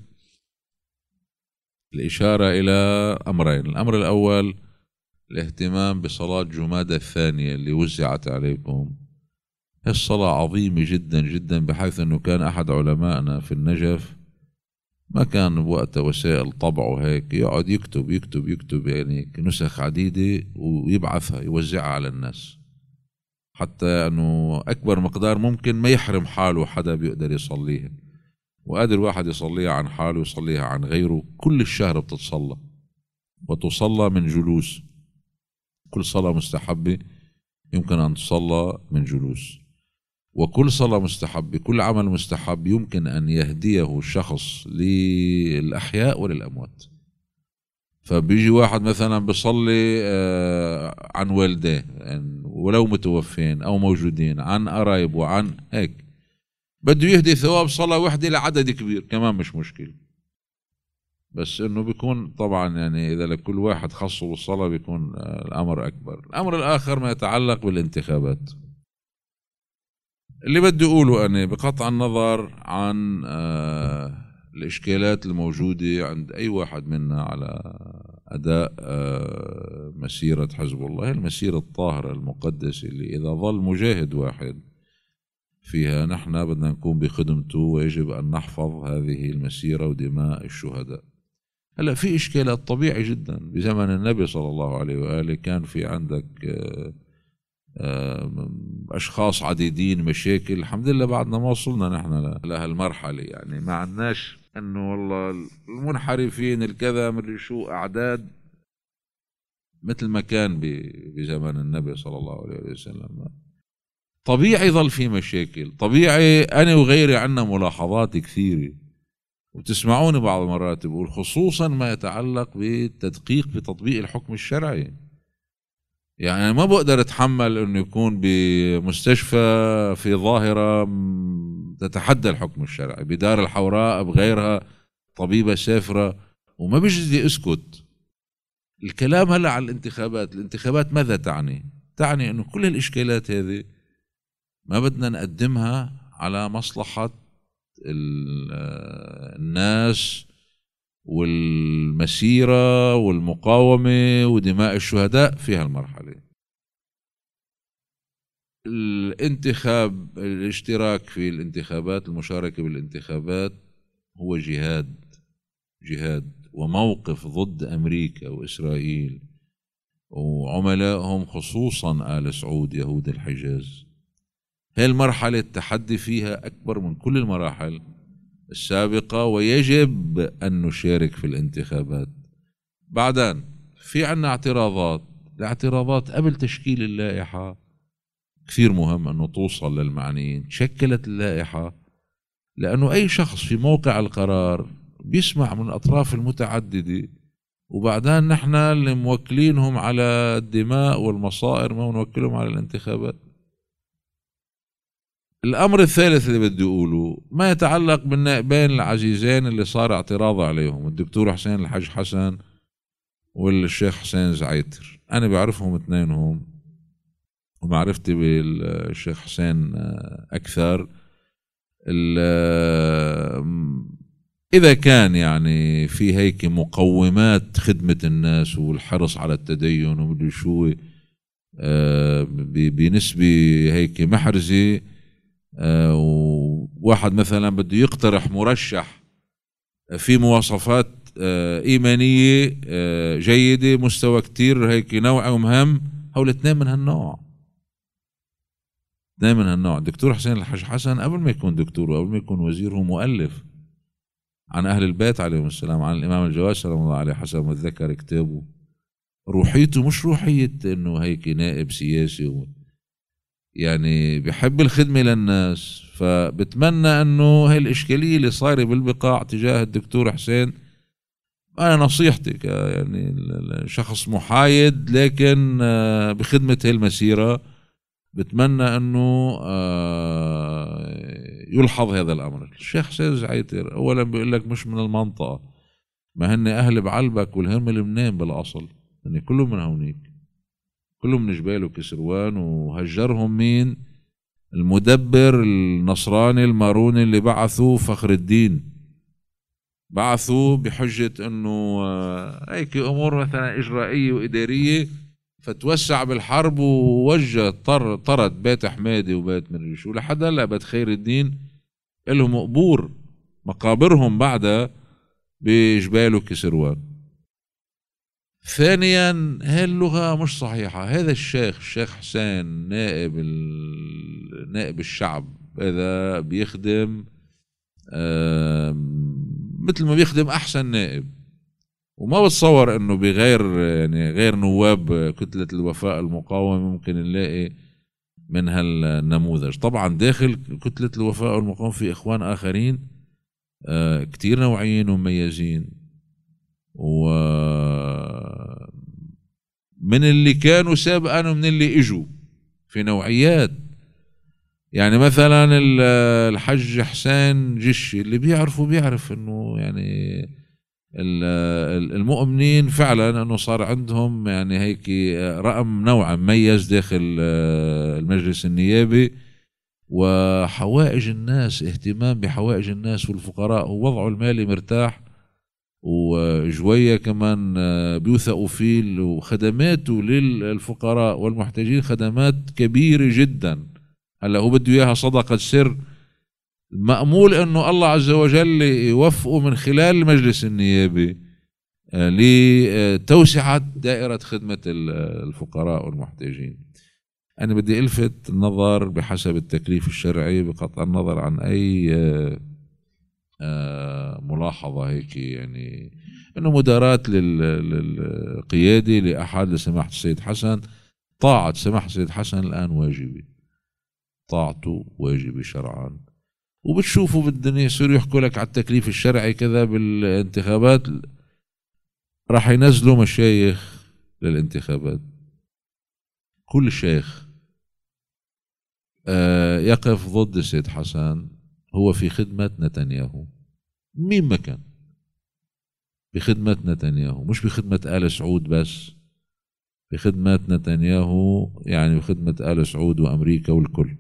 الإشارة إلى أمرين. الأمر الأول الاهتمام بصلاة جمادى الثانية اللي وزعت عليكم. الصلاة عظيمة جدا جدا، بحيث أنه كان أحد علمائنا في النجف ما كان بوقت وسائل طبع وهيك، يقعد يكتب يكتب يكتب يعني نسخ عديدة ويبعثها يوزعها على الناس، حتى أنه أكبر مقدار ممكن ما يحرم حاله حدا بيقدر يصليها، وقادر واحد يصليها عن حاله ويصليها عن غيره. كل الشهر بتتصلى وتصلى من جلوس، كل صلاة مستحبة يمكن أن تصلى من جلوس، وكل صلاة مستحبة كل عمل مستحب يمكن أن يهديه الشخص للأحياء وللأموات. فبيجي واحد مثلا بيصلي عن والديه ولو متوفين أو موجودين، عن قرايب وعن هيك، بده يهدي ثواب صلاة وحدة لعدد كبير كمان مش مشكلة، بس انه بيكون طبعا يعني اذا لكل واحد خصه بالصلاة بيكون الامر اكبر. الامر الاخر ما يتعلق بالانتخابات. اللي بدي اقوله انا بقطع النظر عن آه الاشكالات الموجودة عند اي واحد منا على اداء آه مسيرة حزب الله، المسيرة الطاهرة المقدسة اللي اذا ظل مجاهد واحد فيها نحن بدنا نكون بخدمته، ويجب ان نحفظ هذه المسيرة ودماء الشهداء. هلا في اشكالات طبيعي جدا، بزمن النبي صلى الله عليه واله كان في عندك آه أشخاص عديدين مشاكل، الحمد لله بعدنا ما وصلنا نحن لهالمرحلة، يعني ما عندناش أنه والله المنحرفين الكذا مدري شو أعداد مثل ما كان بزمن النبي صلى الله عليه وسلم. طبيعي ظل في مشاكل، طبيعي أنا وغيري عنا ملاحظات كثيرة، وتسمعوني بعض المرات بقول خصوصا ما يتعلق بالتدقيق بتطبيق الحكم الشرعي. يعني أنا ما بقدر أتحمل أنه يكون بمستشفى في ظاهرة تتحدى الحكم الشرعي، بدار الحوراء بغيرها طبيبة سافرة، وما بيجي أسكت. الكلام هلأ على الانتخابات، الانتخابات ماذا تعني؟ تعني أنه كل الإشكالات هذه ما بدنا نقدمها على مصلحة الناس والمسيرة والمقاومة ودماء الشهداء في هالمرحلة. الانتخاب، الاشتراك في الانتخابات، المشاركة بالانتخابات هو جهاد، جهاد وموقف ضد أمريكا وإسرائيل وعملائهم خصوصا آل سعود يهود الحجاز. هاي المرحلة التحدي فيها أكبر من كل المراحل السابقة، ويجب أن نشارك في الانتخابات. بعدين في عنا اعتراضات، الاعتراضات قبل تشكيل اللائحة كثير مهم أنه توصل للمعنيين. شكلت اللائحة لأنه أي شخص في موقع القرار بيسمع من الأطراف المتعددة، وبعدين نحن اللي موكلينهم على الدماء والمصائر ما نوكلهم على الانتخابات. الأمر الثالث اللي بدي أقوله ما يتعلق بالنائبين العزيزين اللي صار اعتراض عليهم، الدكتور حسين الحج حسن والشيخ حسين زعيتر. أنا بعرفهم اثنينهم ومعرفتي بالشيخ حسين أكثر. إذا كان يعني في هيك مقومات خدمة الناس والحرص على التدين ومدري شو بنسبة هيك محرزة، وواحد مثلا بده يقترح مرشح في مواصفات إيمانية جيدة، مستوى كتير هيك نوعي ومهم، هول اثنين من هالنوع، اثنين من هالنوع. الدكتور حسين الحج حسن قبل ما يكون دكتور وقبل ما يكون وزير هو مؤلف عن أهل البيت عليهم السلام، عن الإمام الجواد سلام الله عليه حسب ما اتذكر كتابه. روحيته مش روحية إنه هيك نائب سياسي و... يعني بحب الخدمة للناس. فبتمنى انه هاي الاشكالية اللي صايرة بالبقاع تجاه الدكتور حسين، انا نصيحتي يعني شخص محايد لكن بخدمة هاي المسيرة، بتمنى انه يلحظ هذا الامر. الشيخ حسين زعيتر اولا بيقول لك مش من المنطقة، ما هن اهل بعلبك والهم منين بالاصل، يعني كلهم من هونيك، كلهم من جبال وكسروان. وهجرهم مين؟ المدبر النصراني الماروني اللي بعثوا فخر الدين، بعثوا بحجة انه هيك امور مثلا اجرائية وادارية، فتوسع بالحرب ووجه طر طرد بيت حمادي وبيت مدري شو. لحد هلا بيت خير الدين لهم قبور مقابرهم بعدها بجبال وكسروان. ثانيا هاي اللغة مش صحيحة. هذا الشيخ الشيخ حسين نائب نائب الشعب، هذا بيخدم مثل ما بيخدم أحسن نائب، وما بتصور انه بغير يعني غير نواب كتلة الوفاء المقاومة ممكن نلاقي من هالنموذج. طبعا داخل كتلة الوفاء المقاومة في اخوان اخرين كتير نوعيين ومميزين، و من اللي كانوا سابقا ومن اللي اجوا في نوعيات. يعني مثلا الحج حسين جشي اللي بيعرفوا بيعرف انه يعني المؤمنين فعلا انه صار عندهم يعني هيك رقم نوعا مميز داخل المجلس النيابي، وحوائج الناس، اهتمام بحوائج الناس والفقراء، ووضعه المالي مرتاح، وجوية كمان بيوثقوا فيه، وخدماته للفقراء والمحتاجين خدمات كبيرة جدا. هلا هو بده اياها صدقة سر، مأمول انه الله عز وجل يوفقه من خلال المجلس النيابي لتوسعة دائرة خدمة الفقراء والمحتاجين. أنا بدي ألفت النظر بحسب التكليف الشرعي بقطع النظر عن أي ملاحظة هيك، يعني أنه مداراة للقيادة لأحد لسماحة السيد حسن. طاعة سماحة السيد حسن الآن واجبة، طاعته واجبة شرعا. وبتشوفوا بالدنيا يصيروا يحكوا لك على التكليف الشرعي كذا بالانتخابات، راح ينزلوا مشايخ للانتخابات. كل شيخ يقف ضد السيد حسن هو في خدمة نتنياهو، مين ما كان بخدمة نتنياهو، مش بخدمة آل سعود بس، بخدمة نتنياهو، يعني بخدمة آل سعود وأمريكا والكل.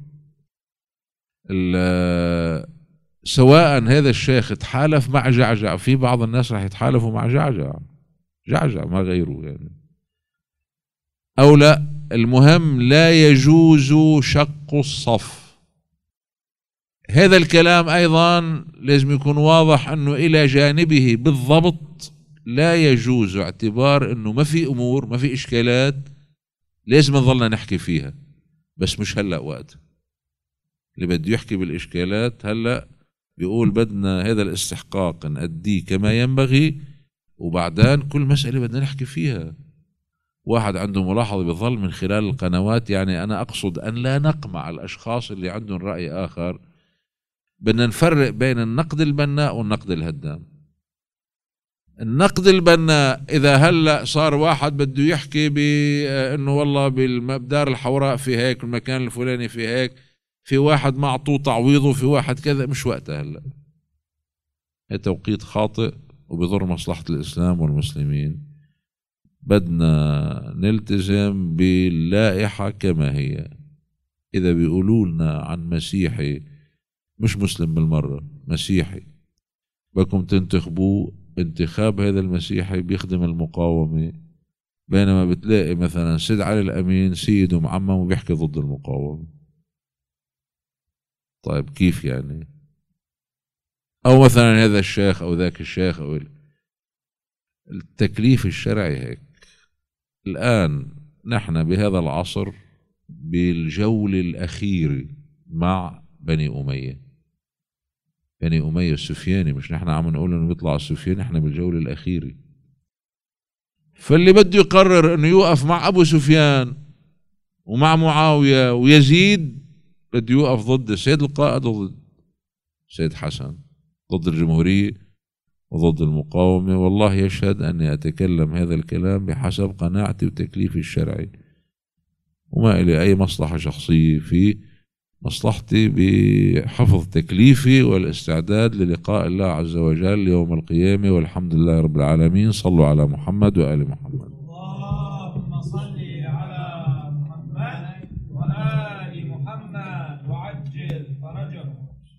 سواء هذا الشيخ تحالف مع جعجع، في بعض الناس راح يتحالفوا مع جعجع، جعجع ما غيره يعني، أو لا، المهم لا يجوز شق الصف. هذا الكلام أيضا لازم يكون واضح أنه إلى جانبه بالضبط لا يجوز اعتبار أنه ما في أمور، ما في إشكالات لازم نظلنا نحكي فيها، بس مش هلأ وقت. اللي بده يحكي بالإشكالات هلأ بيقول بدنا هذا الاستحقاق نأديه كما ينبغي، وبعدين كل مسألة بدنا نحكي فيها. واحد عنده ملاحظة بيظل من خلال القنوات، يعني أنا أقصد أن لا نقمع الأشخاص اللي عندهم رأي آخر. بدنا نفرق بين النقد البناء والنقد الهدام. النقد البناء إذا هلأ صار واحد بده يحكي بأنه والله بالمبدار الحوراء في هيك، المكان الفلاني في هيك، في واحد معطوه تعويضه، في واحد كذا، مش وقتها هلأ. هي توقيت خاطئ وبضر مصلحة الإسلام والمسلمين. بدنا نلتزم باللائحة كما هي. إذا بيقولوا لنا عن مسيحي مش مسلم بالمرة، مسيحي بدكم تنتخبوه، انتخاب هذا المسيحي بيخدم المقاومة، بينما بتلاقي مثلا سيد علي الأمين سيد ومعمم وبيحكي ضد المقاومة. طيب كيف يعني؟ أو مثلا هذا الشيخ أو ذاك الشيخ أو التكليف الشرعي هيك. الآن نحن بهذا العصر بالجول الأخير مع بني أمية، بني أمية السفياني، مش نحن عم نقول إنه بيطلع السفياني، نحن بالجول الأخير. فاللي بده يقرر إنه يوقف مع أبو سفيان ومع معاوية ويزيد، بده يوقف ضد السيد القائد وضد سيد حسن، ضد الجمهورية وضد المقاومة. والله يشهد أني أتكلم هذا الكلام بحسب قناعتي وتكليفي الشرعي، وما إلي أي مصلحة شخصية فيه، مصلحتي بحفظ تكليفي والاستعداد للقاء الله عز وجل يوم القيامة، والحمد لله رب العالمين. صلوا على محمد وآل محمد.